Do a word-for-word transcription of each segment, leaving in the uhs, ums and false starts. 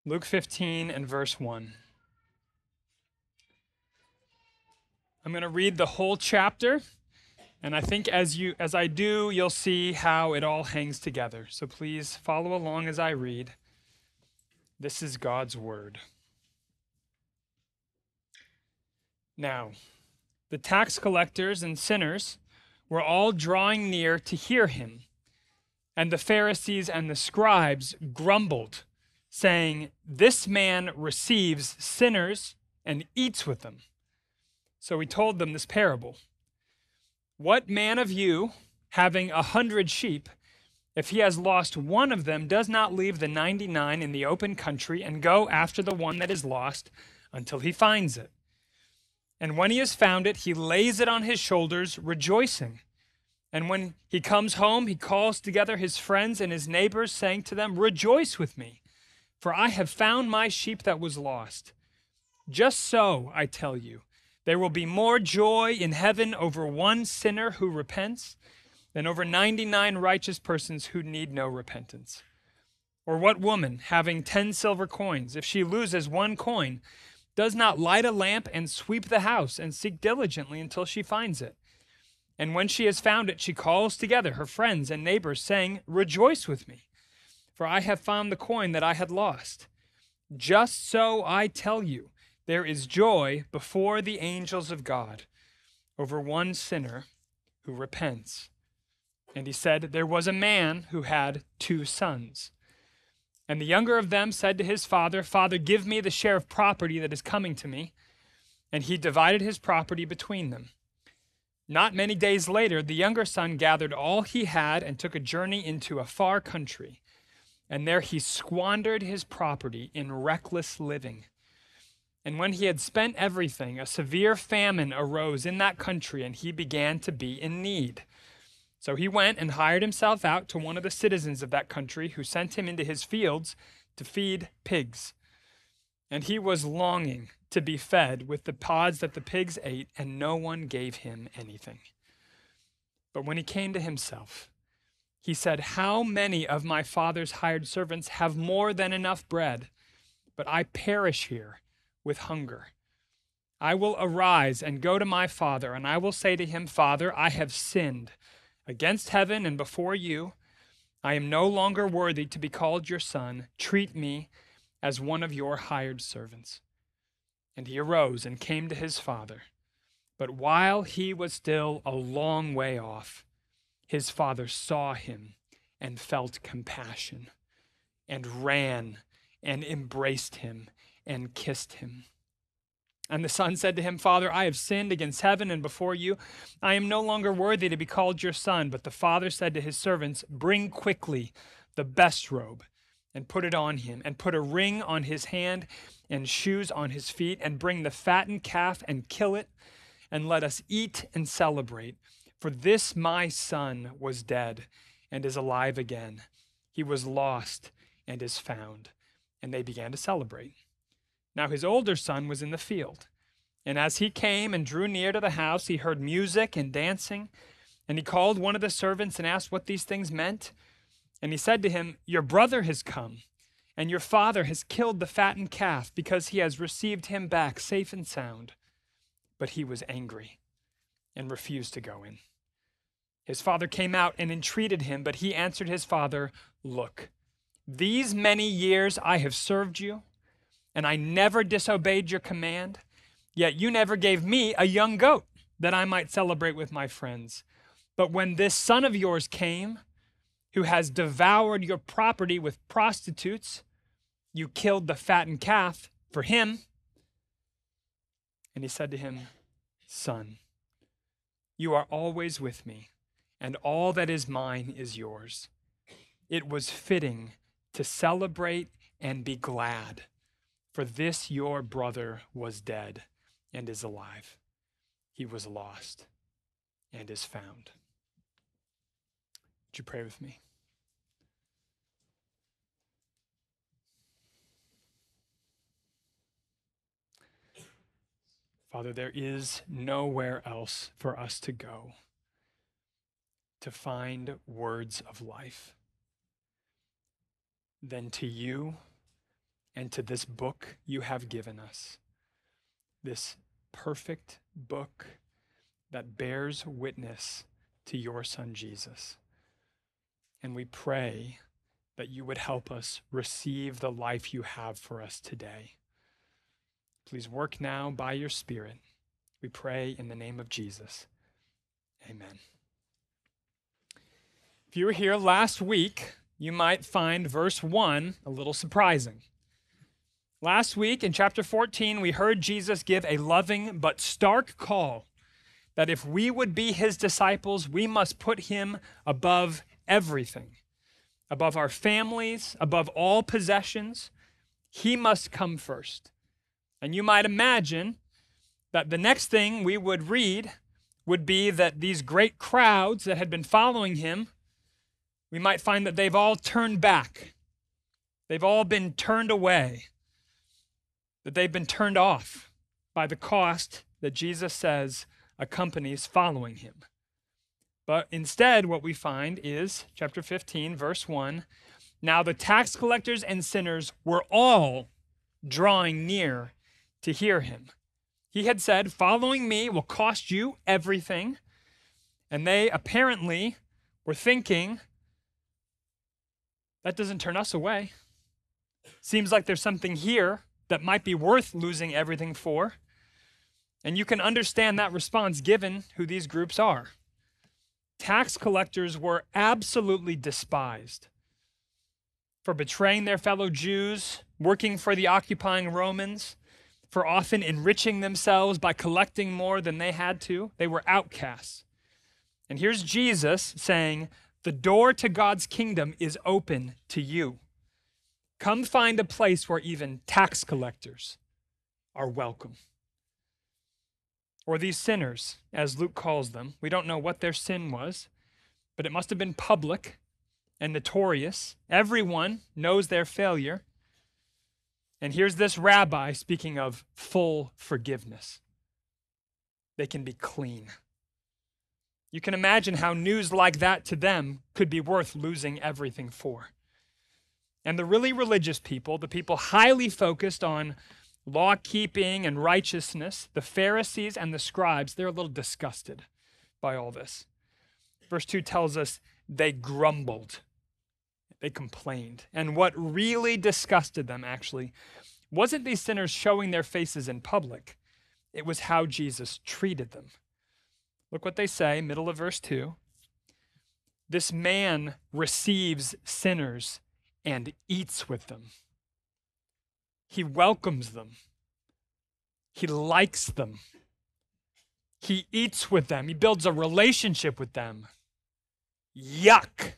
Luke fifteen and verse one. I'm going to read the whole chapter, and I think as you as I do, you'll see how it all hangs together. So please follow along as I read. This is God's word. Now, the tax collectors and sinners were all drawing near to hear him, and the Pharisees and the scribes grumbled, saying, "This man receives sinners and eats with them." So he told them this parable. What man of you, having a hundred sheep, if he has lost one of them, does not leave the ninety-nine in the open country and go after the one that is lost until he finds it? And when he has found it, he lays it on his shoulders, rejoicing. And when he comes home, he calls together his friends and his neighbors, saying to them, "Rejoice with me, for I have found my sheep that was lost." Just so, I tell you, there will be more joy in heaven over one sinner who repents than over ninety-nine righteous persons who need no repentance. Or what woman, having ten silver coins, if she loses one coin, does not light a lamp and sweep the house and seek diligently until she finds it? And when she has found it, she calls together her friends and neighbors, saying, "Rejoice with me, for I have found the coin that I had lost." Just so, I tell you, there is joy before the angels of God over one sinner who repents. And he said, there was a man who had two sons. And the younger of them said to his father, "Father, give me the share of property that is coming to me." And he divided his property between them. Not many days later, the younger son gathered all he had and took a journey into a far country. And there he squandered his property in reckless living. And when he had spent everything, a severe famine arose in that country, and he began to be in need. So he went and hired himself out to one of the citizens of that country, who sent him into his fields to feed pigs. And he was longing to be fed with the pods that the pigs ate, and no one gave him anything. But when he came to himself, he said, "How many of my father's hired servants have more than enough bread? But I perish here with hunger. I will arise and go to my father, and I will say to him, 'Father, I have sinned against heaven and before you. I am no longer worthy to be called your son. Treat me as one of your hired servants.' And he arose and came to his father. But while he was still a long way off, his father saw him and felt compassion, and ran and embraced him and kissed him. And the son said to him, 'Father, I have sinned against heaven and before you. I am no longer worthy to be called your son.' But the father said to his servants, 'Bring quickly the best robe and put it on him, and put a ring on his hand and shoes on his feet, and bring the fattened calf and kill it, and let us eat and celebrate. For this my son was dead and is alive again. He was lost and is found.' And they began to celebrate. Now his older son was in the field. And as he came and drew near to the house, he heard music and dancing. And he called one of the servants and asked what these things meant. And he said to him, 'Your brother has come, and your father has killed the fattened calf, because he has received him back safe and sound.' But he was angry and refused to go in. His father came out and entreated him, but he answered his father, 'Look, these many years I have served you, and I never disobeyed your command, yet you never gave me a young goat that I might celebrate with my friends. But when this son of yours came, who has devoured your property with prostitutes, you killed the fattened calf for him.' And he said to him, 'Son, you are always with me, and all that is mine is yours. It was fitting to celebrate and be glad, for this your brother was dead and is alive. He was lost and is found.'" Would you pray with me? Father, there is nowhere else for us to go to find words of life than to you and to this book you have given us, this perfect book that bears witness to your Son, Jesus. And we pray that you would help us receive the life you have for us today. Please work now by your Spirit. We pray in the name of Jesus. Amen. If you were here last week, you might find verse one a little surprising. Last week in chapter fourteen, we heard Jesus give a loving but stark call that if we would be his disciples, we must put him above everything, above our families, above all possessions. He must come first. And you might imagine that the next thing we would read would be that these great crowds that had been following him, we might find that they've all turned back. They've all been turned away, that they've been turned off by the cost that Jesus says accompanies following him. But instead, what we find is, chapter fifteen, verse one, now the tax collectors and sinners were all drawing near to hear him. He had said, following me will cost you everything. And they apparently were thinking, that doesn't turn us away. Seems like there's something here that might be worth losing everything for. And you can understand that response given who these groups are. Tax collectors were absolutely despised for betraying their fellow Jews, working for the occupying Romans, for often enriching themselves by collecting more than they had to. They were outcasts. And here's Jesus saying, the door to God's kingdom is open to you. Come find a place where even tax collectors are welcome. Or these sinners, as Luke calls them. We don't know what their sin was, but it must have been public and notorious. Everyone knows their failure. And here's this rabbi speaking of full forgiveness. They can be clean. You can imagine how news like that to them could be worth losing everything for. And the really religious people, the people highly focused on law-keeping and righteousness, the Pharisees and the scribes, they're a little disgusted by all this. Verse two tells us they grumbled. They complained. And what really disgusted them, actually, wasn't these sinners showing their faces in public. It was how Jesus treated them. Look what they say, middle of verse two. This man receives sinners and eats with them. He welcomes them. He likes them. He eats with them. He builds a relationship with them. Yuck.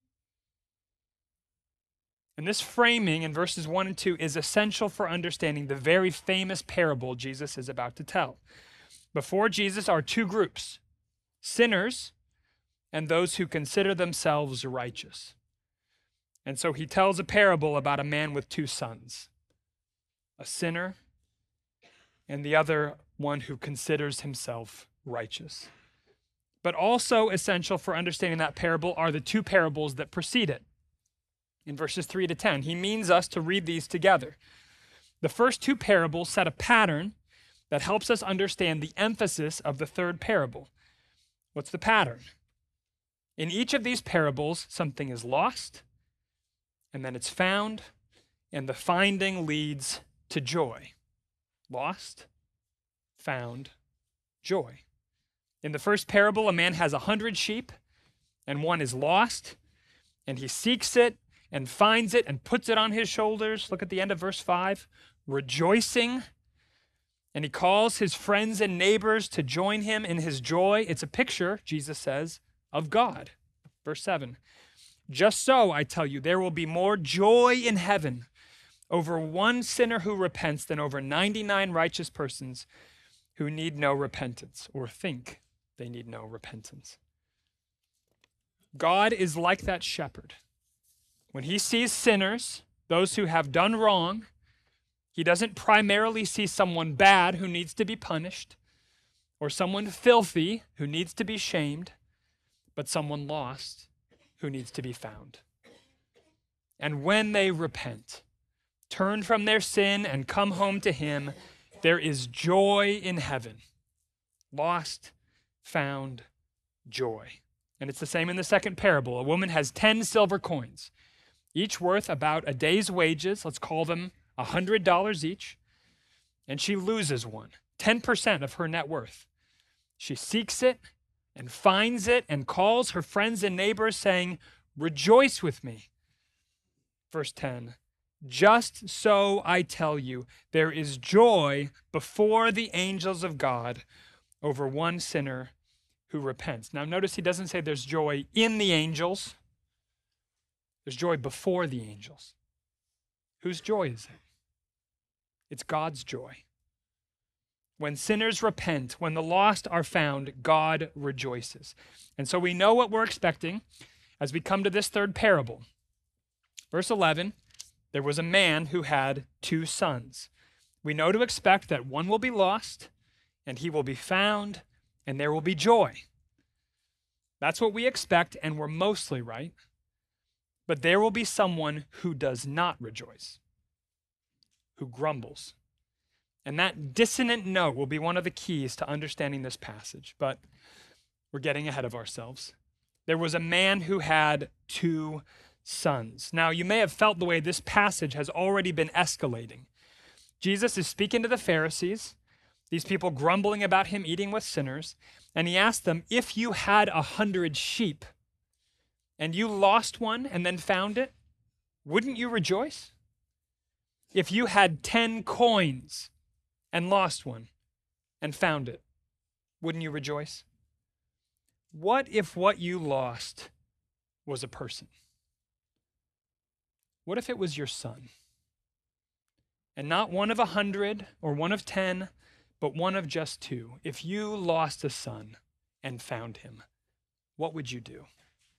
And this framing in verses one and two is essential for understanding the very famous parable Jesus is about to tell. Before Jesus are two groups, sinners and those who consider themselves righteous. And so he tells a parable about a man with two sons, a sinner and the other one who considers himself righteous. But also essential for understanding that parable are the two parables that precede it. In verses three to ten, he means us to read these together. The first two parables set a pattern that helps us understand the emphasis of the third parable. What's the pattern? In each of these parables, something is lost, and then it's found, and the finding leads to joy. Lost, found, joy. In the first parable, a man has a hundred sheep, and one is lost, and he seeks it, and finds it and puts it on his shoulders. Look at the end of verse five. Rejoicing. And he calls his friends and neighbors to join him in his joy. It's a picture, Jesus says, of God. Verse seven. Just so, I tell you, there will be more joy in heaven over one sinner who repents than over ninety-nine righteous persons who need no repentance or think they need no repentance. God is like that shepherd. When he sees sinners, those who have done wrong, he doesn't primarily see someone bad who needs to be punished or someone filthy who needs to be shamed, but someone lost who needs to be found. And when they repent, turn from their sin and come home to him, there is joy in heaven. Lost, found, joy. And it's the same in the second parable. A woman has ten silver coins, each worth about a day's wages. Let's call them one hundred dollars each. And she loses one, ten percent of her net worth. She seeks it and finds it and calls her friends and neighbors saying, rejoice with me. Verse ten, just so I tell you, there is joy before the angels of God over one sinner who repents. Now notice he doesn't say there's joy in the angels. There's joy before the angels. Whose joy is it? It's God's joy. When sinners repent, when the lost are found, God rejoices. And so we know what we're expecting as we come to this third parable. Verse eleven, there was a man who had two sons. We know to expect that one will be lost, and he will be found, and there will be joy. That's what we expect, and we're mostly right. But there will be someone who does not rejoice, who grumbles. And that dissonant note will be one of the keys to understanding this passage, but we're getting ahead of ourselves. There was a man who had two sons. Now, you may have felt the way this passage has already been escalating. Jesus is speaking to the Pharisees, these people grumbling about him eating with sinners, and he asked them, if you had a hundred sheep and you lost one and then found it, wouldn't you rejoice? If you had ten coins and lost one and found it, wouldn't you rejoice? What if what you lost was a person? What if it was your son? And not one of a hundred or one of ten, but one of just two. If you lost a son and found him, what would you do?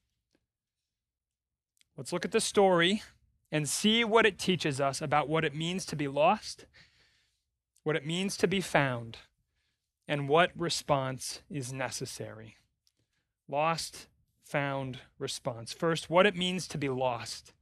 Let's look at the story and see what it teaches us about what it means to be lost, what it means to be found, and what response is necessary. Lost, found, response. First, what it means to be lost.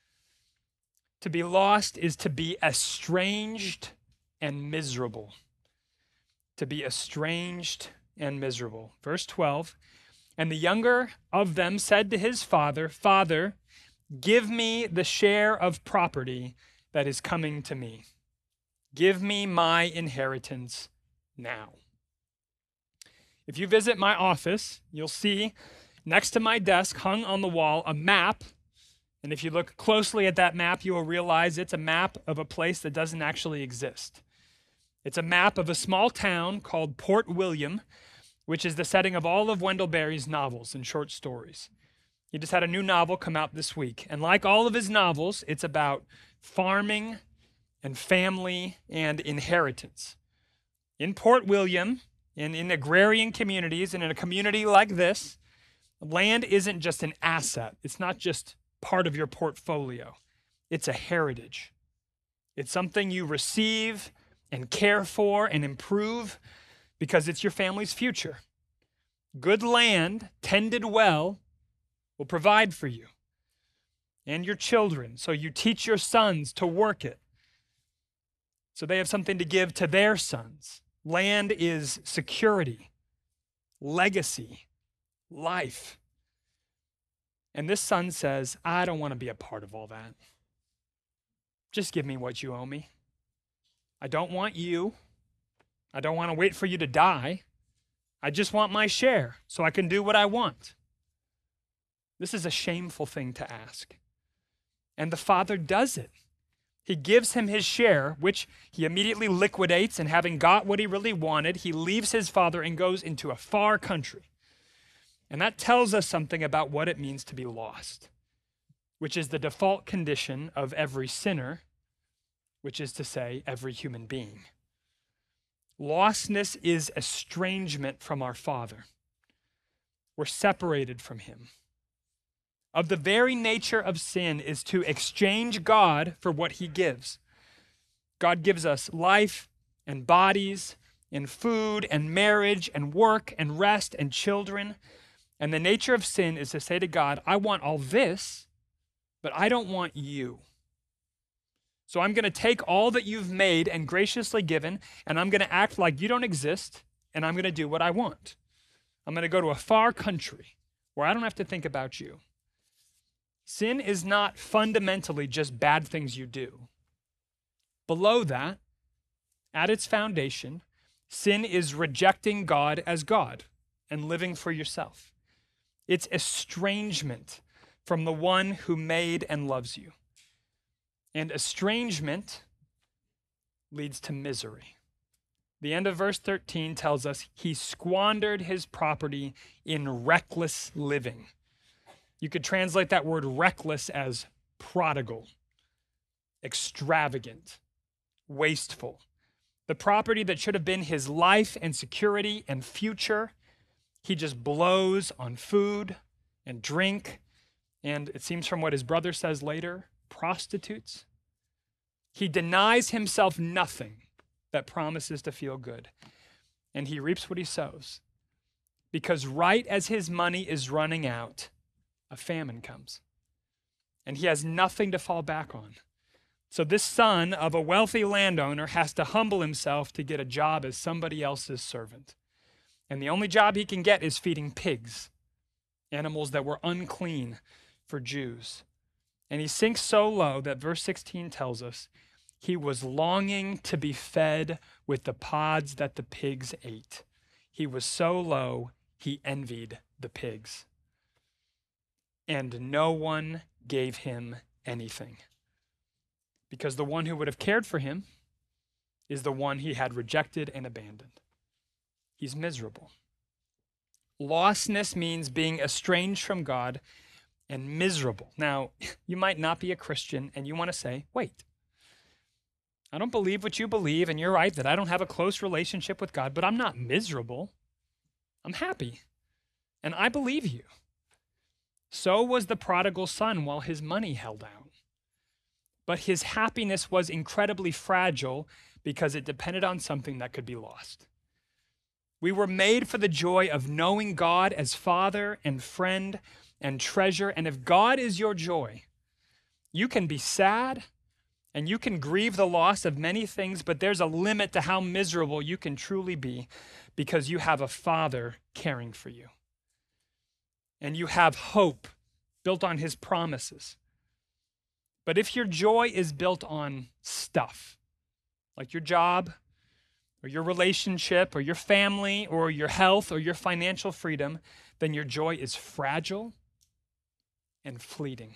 To be lost is to be estranged and miserable. To be estranged and miserable. Verse twelve, and the younger of them said to his father, Father, give me the share of property that is coming to me. Give me my inheritance now. If you visit my office, you'll see next to my desk, hung on the wall, a map. And if you look closely at that map, you will realize it's a map of a place that doesn't actually exist. It's a map of a small town called Port William, which is the setting of all of Wendell Berry's novels and short stories. He just had a new novel come out this week. And like all of his novels, it's about farming and family and inheritance. In Port William, in, in agrarian communities, and in a community like this, land isn't just an asset. It's not just part of your portfolio. It's a heritage. It's something you receive and care for and improve because it's your family's future. Good land, tended well, will provide for you and your children. So you teach your sons to work it, so they have something to give to their sons. Land is security, legacy, life. And this son says, I don't want to be a part of all that. Just give me what you owe me. I don't want you. I don't want to wait for you to die. I just want my share so I can do what I want. This is a shameful thing to ask. And the father does it. He gives him his share, which he immediately liquidates, and having got what he really wanted, he leaves his father and goes into a far country. And that tells us something about what it means to be lost, which is the default condition of every sinner, which is to say, every human being. Lostness is estrangement from our Father. We're separated from him. Of the very nature of sin is to exchange God for what he gives. God gives us life and bodies and food and marriage and work and rest and children. And the nature of sin is to say to God, I want all this, but I don't want you. So I'm going to take all that you've made and graciously given, and I'm going to act like you don't exist, and I'm going to do what I want. I'm going to go to a far country where I don't have to think about you. Sin is not fundamentally just bad things you do. Below that, at its foundation, sin is rejecting God as God and living for yourself. It's estrangement from the one who made and loves you. And estrangement leads to misery. The end of verse thirteen tells us he squandered his property in reckless living. You could translate that word reckless as prodigal, extravagant, wasteful. The property that should have been his life and security and future, he just blows on food and drink, and it seems from what his brother says later, prostitutes. He denies himself nothing that promises to feel good, and he reaps what he sows. Because right as his money is running out, a famine comes, and he has nothing to fall back on. So this son of a wealthy landowner has to humble himself to get a job as somebody else's servant. And the only job he can get is feeding pigs, animals that were unclean for Jews. And he sinks so low that verse sixteen tells us he was longing to be fed with the pods that the pigs ate. He was so low, he envied the pigs. And no one gave him anything. Because the one who would have cared for him is the one he had rejected and abandoned. He's miserable. Lostness means being estranged from God and miserable. Now, you might not be a Christian and you want to say, wait, I don't believe what you believe, and you're right that I don't have a close relationship with God, but I'm not miserable. I'm happy, and I believe you. So was the prodigal son while his money held out. But his happiness was incredibly fragile because it depended on something that could be lost. We were made for the joy of knowing God as Father and friend and treasure. And if God is your joy, you can be sad and you can grieve the loss of many things, but there's a limit to how miserable you can truly be because you have a Father caring for you. And you have hope built on his promises. But if your joy is built on stuff, like your job, or your relationship, or your family, or your health, or your financial freedom, then your joy is fragile and fleeting.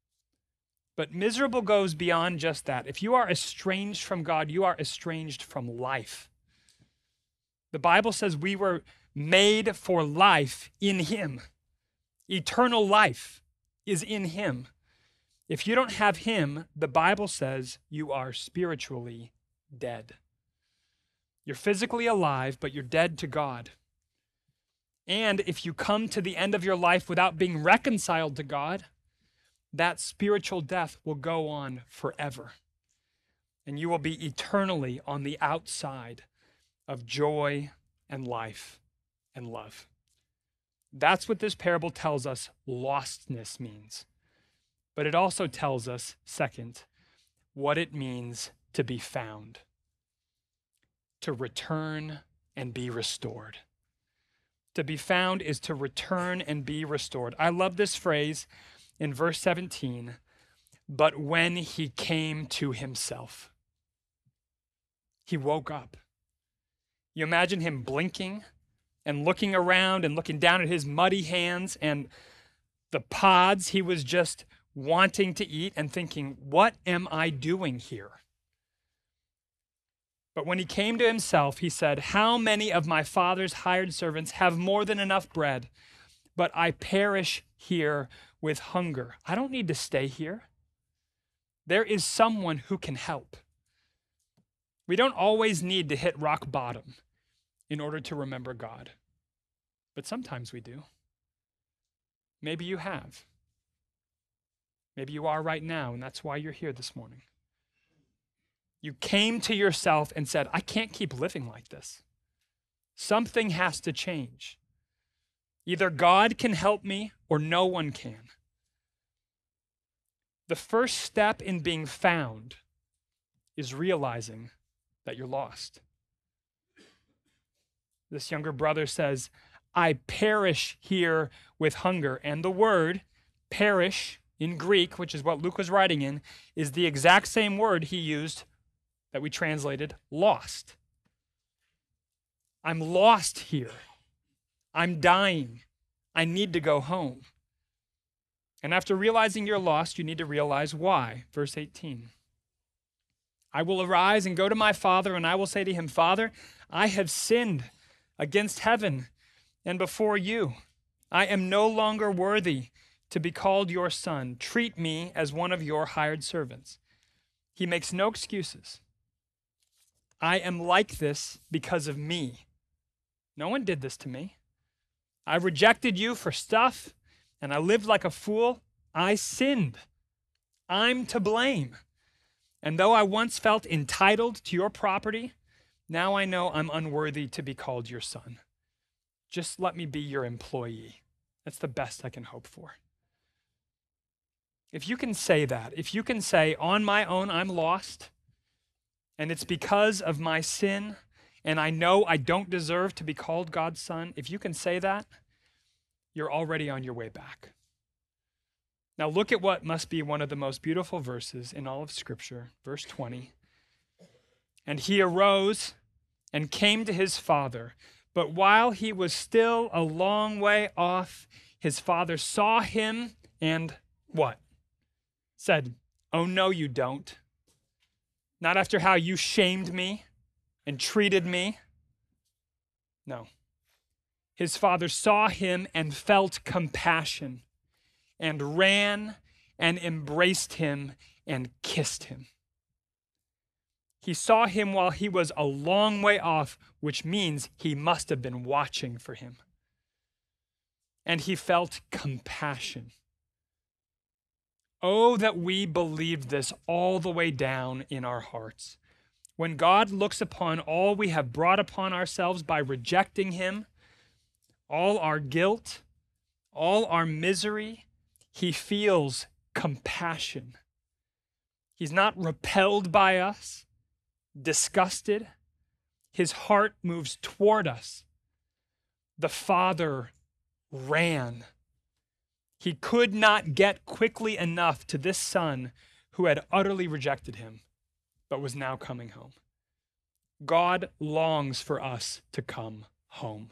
But miserable goes beyond just that. If you are estranged from God, you are estranged from life. The Bible says we were made for life in him. Eternal life is in him. If you don't have him, the Bible says you are spiritually dead. You're physically alive, but you're dead to God. And if you come to the end of your life without being reconciled to God, that spiritual death will go on forever. And you will be eternally on the outside of joy and life and love. That's what this parable tells us lostness means. But it also tells us, second, what it means to be found, to return and be restored. To be found is to return and be restored. I love this phrase in verse seventeen, but when he came to himself, he woke up. You imagine him blinking and looking around and looking down at his muddy hands and the pods he was just wanting to eat and thinking, what am I doing here? But when he came to himself, he said, how many of my father's hired servants have more than enough bread, but I perish here with hunger? I don't need to stay here. There is someone who can help. We don't always need to hit rock bottom in order to remember God, but sometimes we do. Maybe you have. Maybe you are right now, and that's why you're here this morning. You came to yourself and said, I can't keep living like this. Something has to change. Either God can help me or no one can. The first step in being found is realizing that you're lost. This younger brother says, I perish here with hunger. And the word perish in Greek, which is what Luke was writing in, is the exact same word he used that we translated lost. I'm lost here. I'm dying. I need to go home. And after realizing you're lost, you need to realize why. Verse eighteen. I will arise and go to my father, and I will say to him, Father, I have sinned against heaven and before you. I am no longer worthy to be called your son. Treat me as one of your hired servants. He makes no excuses. I am like this because of me. No one did this to me. I rejected you for stuff, and I lived like a fool. I sinned. I'm to blame. And though I once felt entitled to your property, now I know I'm unworthy to be called your son. Just let me be your employee. That's the best I can hope for. If you can say that, if you can say, on my own, I'm lost, and it's because of my sin, and I know I don't deserve to be called God's son, if you can say that, you're already on your way back. Now look at what must be one of the most beautiful verses in all of Scripture, verse twenty. And he arose and came to his father, but while he was still a long way off, his father saw him and what? Said, oh no, you don't. Not after how you shamed me and treated me. No. His father saw him and felt compassion and ran and embraced him and kissed him. He saw him while he was a long way off, which means he must have been watching for him. And he felt compassion. Oh, that we believed this all the way down in our hearts. When God looks upon all we have brought upon ourselves by rejecting him, all our guilt, all our misery, he feels compassion. He's not repelled by us, disgusted. His heart moves toward us. The Father ran. He could not get quickly enough to this son who had utterly rejected him, but was now coming home. God longs for us to come home.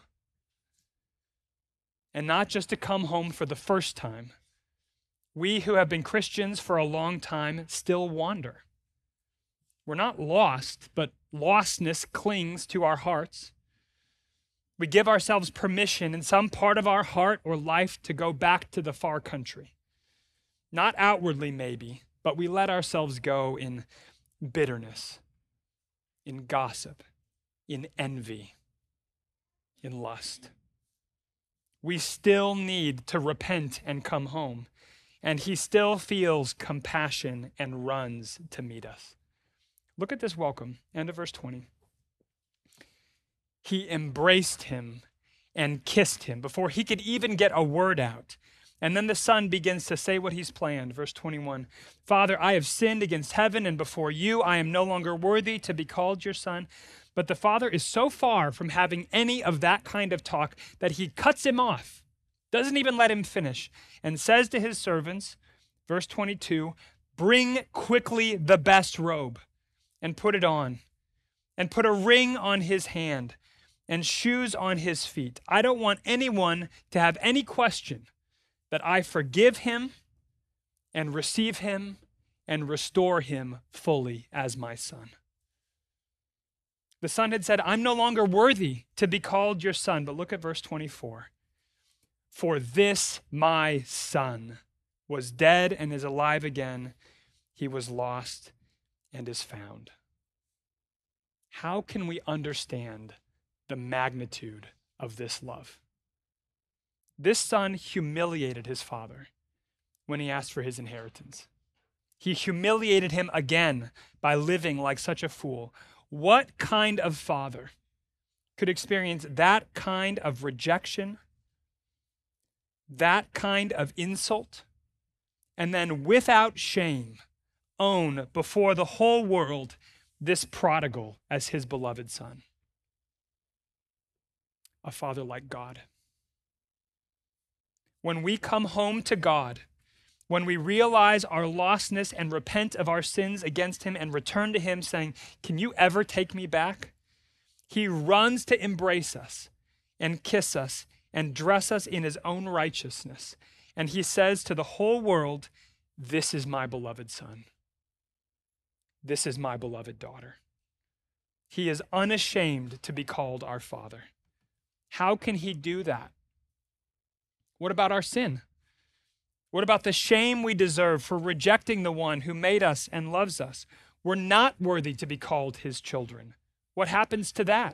And not just to come home for the first time. We who have been Christians for a long time still wander. We're not lost, but lostness clings to our hearts. We give ourselves permission in some part of our heart or life to go back to the far country. Not outwardly, maybe, but we let ourselves go in bitterness, in gossip, in envy, in lust. We still need to repent and come home, and he still feels compassion and runs to meet us. Look at this welcome, end of verse twenty. He embraced him and kissed him before he could even get a word out. And then the son begins to say what he's planned. Verse twenty-one, Father, I have sinned against heaven and before you. I am no longer worthy to be called your son. But the father is so far from having any of that kind of talk that he cuts him off, doesn't even let him finish, and says to his servants, verse twenty-two, bring quickly the best robe and put it on, and put a ring on his hand and shoes on his feet. I don't want anyone to have any question that I forgive him and receive him and restore him fully as my son. The son had said, I'm no longer worthy to be called your son. But look at verse twenty-four. For this my son was dead and is alive again. He was lost and is found. How can we understand the magnitude of this love? This son humiliated his father when he asked for his inheritance. He humiliated him again by living like such a fool. What kind of father could experience that kind of rejection, that kind of insult, and then without shame own before the whole world this prodigal as his beloved son. A father like God. When we come home to God, when we realize our lostness and repent of our sins against him and return to him saying, can you ever take me back? He runs to embrace us and kiss us and dress us in his own righteousness. And he says to the whole world, this is my beloved son. This is my beloved daughter. He is unashamed to be called our Father. How can he do that? What about our sin? What about the shame we deserve for rejecting the one who made us and loves us? We're not worthy to be called his children. What happens to that?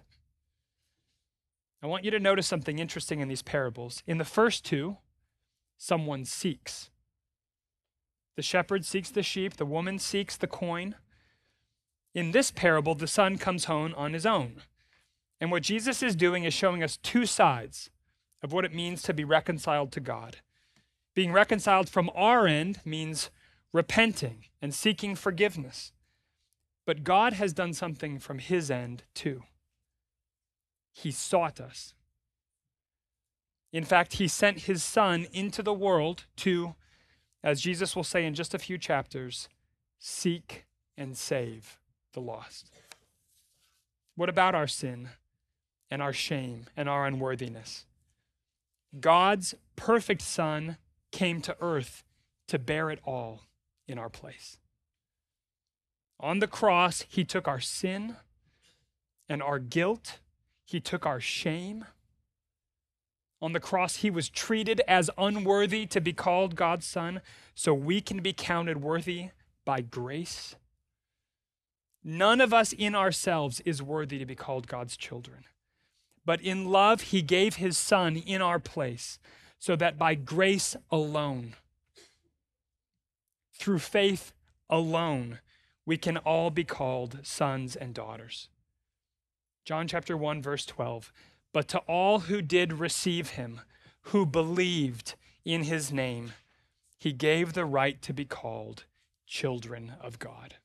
I want you to notice something interesting in these parables. In the first two, someone seeks. The shepherd seeks the sheep, the woman seeks the coin. In this parable, the son comes home on his own. And what Jesus is doing is showing us two sides of what it means to be reconciled to God. Being reconciled from our end means repenting and seeking forgiveness. But God has done something from his end too. He sought us. In fact, he sent his son into the world to, as Jesus will say in just a few chapters, seek and save the lost. What about our sin and our shame and our unworthiness? God's perfect Son came to earth to bear it all in our place. On the cross, he took our sin and our guilt. He took our shame. On the cross, he was treated as unworthy to be called God's son, so we can be counted worthy by grace. None of us in ourselves is worthy to be called God's children. But in love, he gave his son in our place, so that by grace alone, through faith alone, we can all be called sons and daughters. John chapter one, verse twelve. But to all who did receive him, who believed in his name, he gave the right to be called children of God.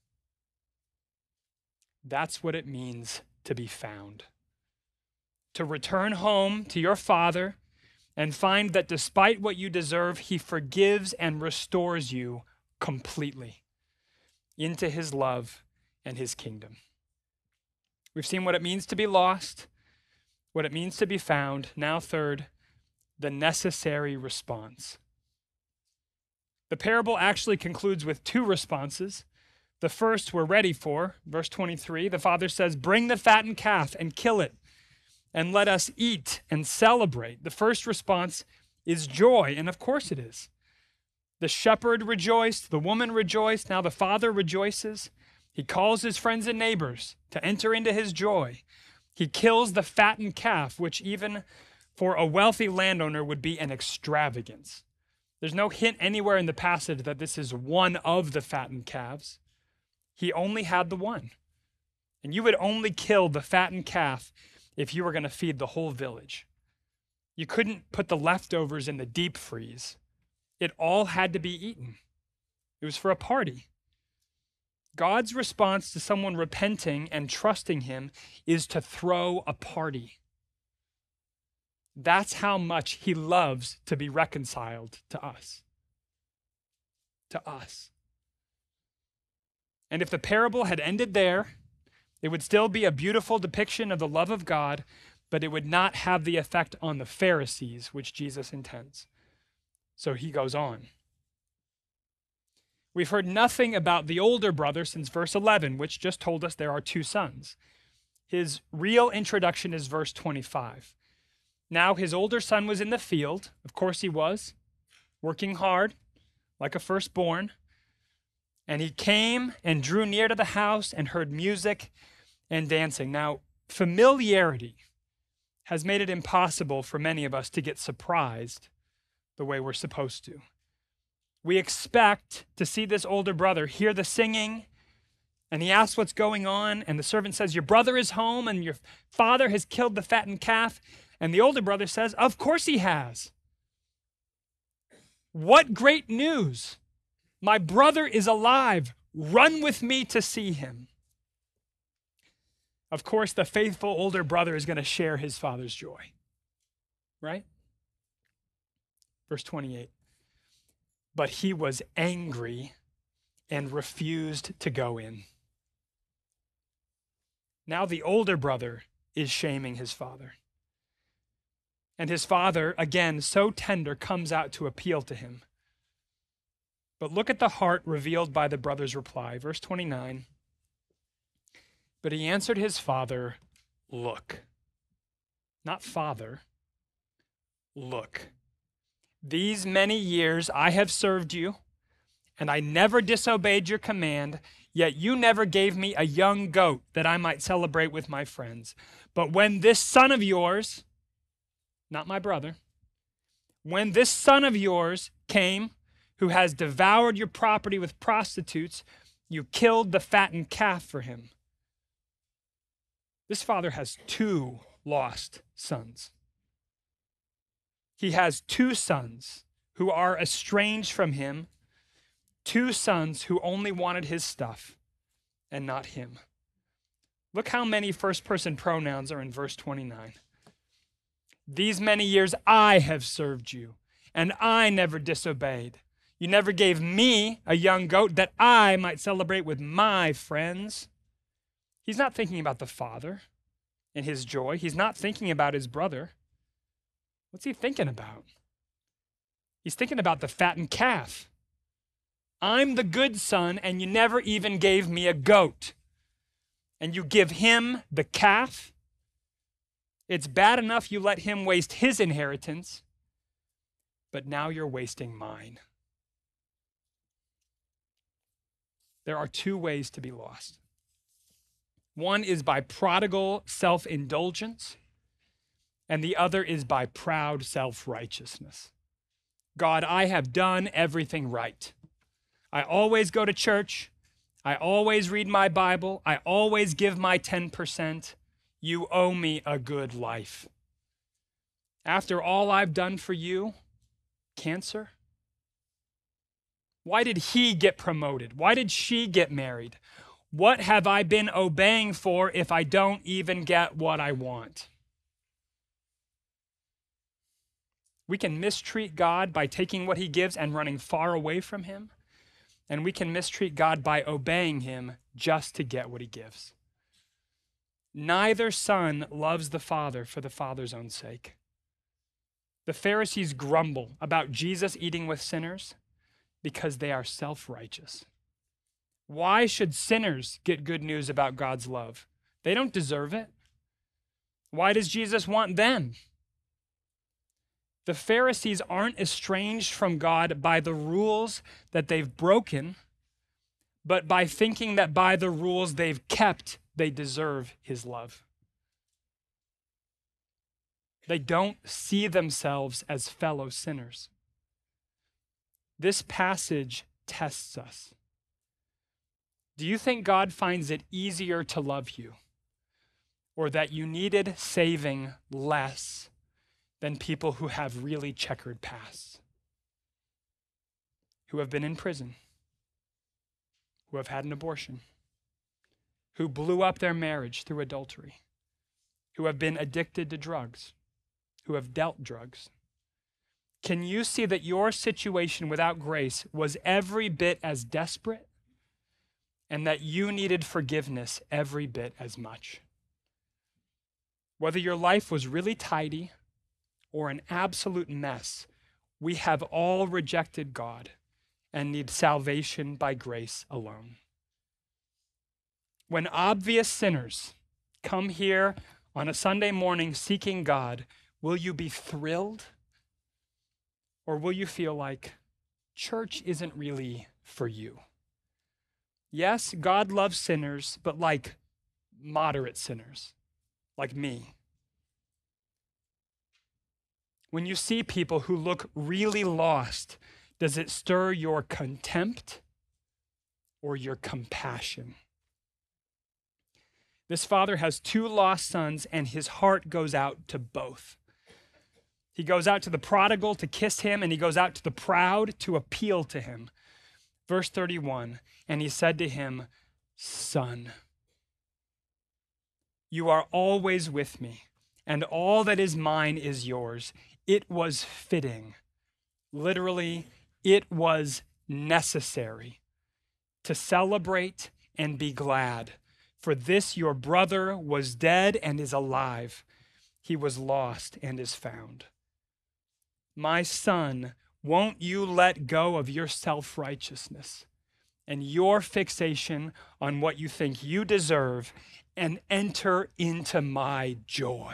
That's what it means to be found. To return home to your Father and find that despite what you deserve, he forgives and restores you completely into his love and his kingdom. We've seen what it means to be lost, what it means to be found. Now, third, the necessary response. The parable actually concludes with two responses. The first we're ready for, verse twenty-three. The father says, bring the fattened calf and kill it, and let us eat and celebrate. The first response is joy, and of course it is. The shepherd rejoiced, the woman rejoiced, now the father rejoices. He calls his friends and neighbors to enter into his joy. He kills the fattened calf, which even for a wealthy landowner would be an extravagance. There's no hint anywhere in the passage that this is one of the fattened calves. He only had the one. And you would only kill the fattened calf if you were going to feed the whole village. You couldn't put the leftovers in the deep freeze. It all had to be eaten. It was for a party. God's response to someone repenting and trusting him is to throw a party. That's how much he loves to be reconciled to us. To us. And if the parable had ended there, it would still be a beautiful depiction of the love of God, but it would not have the effect on the Pharisees, which Jesus intends. So he goes on. We've heard nothing about the older brother since verse eleven, which just told us there are two sons. His real introduction is verse twenty-five. Now his older son was in the field. Of course he was, working hard, like a firstborn. And he came and drew near to the house and heard music and dancing. Now, familiarity has made it impossible for many of us to get surprised the way we're supposed to. We expect to see this older brother hear the singing, and he asks what's going on, and the servant says, your brother is home, and your father has killed the fattened calf. And the older brother says, of course he has. What great news! My brother is alive. Run with me to see him. Of course, the faithful older brother is going to share his father's joy, right? Verse twenty-eight. But he was angry and refused to go in. Now the older brother is shaming his father. And his father, again, so tender, comes out to appeal to him. But look at the heart revealed by the brother's reply. Verse twenty-nine. But he answered his father, look. Not father. Look. These many years I have served you, and I never disobeyed your command, yet you never gave me a young goat that I might celebrate with my friends. But when this son of yours, not my brother, when this son of yours came, who has devoured your property with prostitutes, you killed the fattened calf for him. This father has two lost sons. He has two sons who are estranged from him, two sons who only wanted his stuff and not him. Look how many first-person pronouns are in verse twenty-nine. These many years I have served you, and I never disobeyed. You never gave me a young goat that I might celebrate with my friends. He's not thinking about the father and his joy. He's not thinking about his brother. What's he thinking about? He's thinking about the fattened calf. I'm the good son, and you never even gave me a goat. And you give him the calf? It's bad enough you let him waste his inheritance, but now you're wasting mine. There are two ways to be lost. One is by prodigal self-indulgence, and the other is by proud self-righteousness. God, I have done everything right. I always go to church. I always read my Bible. I always give my ten percent. You owe me a good life. After all I've done for you, cancer? Why did he get promoted? Why did she get married? What have I been obeying for if I don't even get what I want? We can mistreat God by taking what he gives and running far away from him. And we can mistreat God by obeying him just to get what he gives. Neither son loves the father for the father's own sake. The Pharisees grumble about Jesus eating with sinners because they are self-righteous. Why should sinners get good news about God's love? They don't deserve it. Why does Jesus want them? The Pharisees aren't estranged from God by the rules that they've broken, but by thinking that by the rules they've kept, they deserve his love. They don't see themselves as fellow sinners. This passage tests us. Do you think God finds it easier to love you, or that you needed saving less than people who have really checkered pasts, who have been in prison, who have had an abortion, who blew up their marriage through adultery, who have been addicted to drugs, who have dealt drugs? Can you see that your situation without grace was every bit as desperate, and that you needed forgiveness every bit as much? Whether your life was really tidy or an absolute mess, we have all rejected God and need salvation by grace alone. When obvious sinners come here on a Sunday morning seeking God, will you be thrilled? Or will you feel like church isn't really for you? Yes, God loves sinners, but like moderate sinners, like me. When you see people who look really lost, does it stir your contempt or your compassion? This father has two lost sons, and his heart goes out to both. He goes out to the prodigal to kiss him, and he goes out to the proud to appeal to him. Verse thirty-one, and he said to him, Son. You are always with me, and all that is mine is yours. It was fitting. Literally, it was necessary to celebrate and be glad. For this your brother was dead and is alive. He was lost and is found. My son, won't you let go of your self-righteousness and your fixation on what you think you deserve and enter into my joy?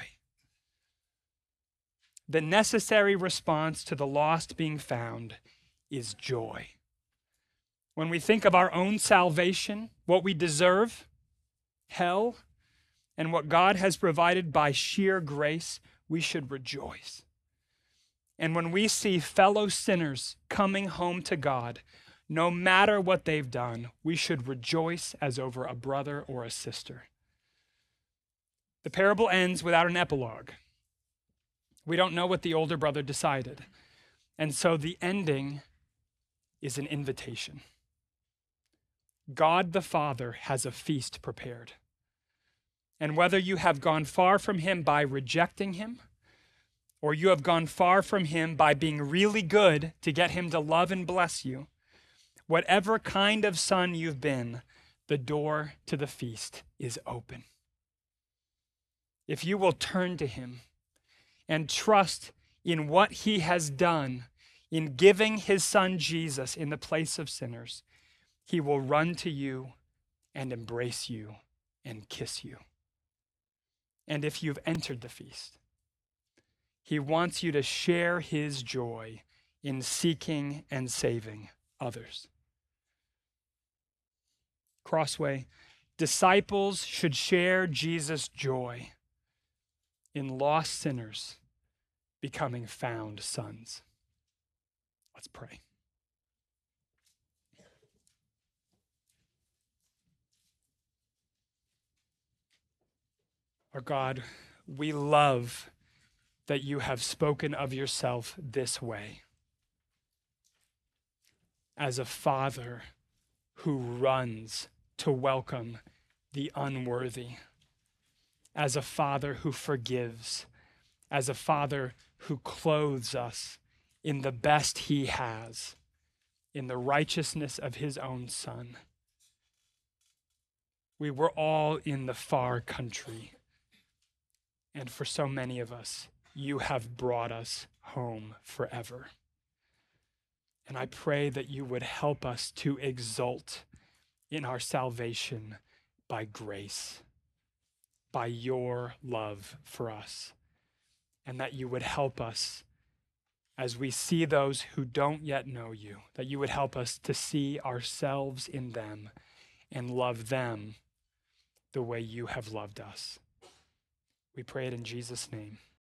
The necessary response to the lost being found is joy. When we think of our own salvation, what we deserve, hell, and what God has provided by sheer grace, we should rejoice. And when we see fellow sinners coming home to God, no matter what they've done, we should rejoice as over a brother or a sister. The parable ends without an epilogue. We don't know what the older brother decided. And so the ending is an invitation. God the Father has a feast prepared. And whether you have gone far from him by rejecting him, or you have gone far from him by being really good to get him to love and bless you, whatever kind of son you've been, the door to the feast is open. If you will turn to him and trust in what he has done in giving his son Jesus in the place of sinners, he will run to you and embrace you and kiss you. And if you've entered the feast, he wants you to share his joy in seeking and saving others. Crossway, disciples should share Jesus' joy in lost sinners becoming found sons. Let's pray. Our God, we love that you have spoken of yourself this way, as a father who runs to welcome the unworthy, as a father who forgives, as a father who clothes us in the best he has, in the righteousness of his own Son. We were all in the far country, and for so many of us, you have brought us home forever. And I pray that you would help us to exult in our salvation by grace, by your love for us, and that you would help us as we see those who don't yet know you, that you would help us to see ourselves in them and love them the way you have loved us. We pray it in Jesus' name.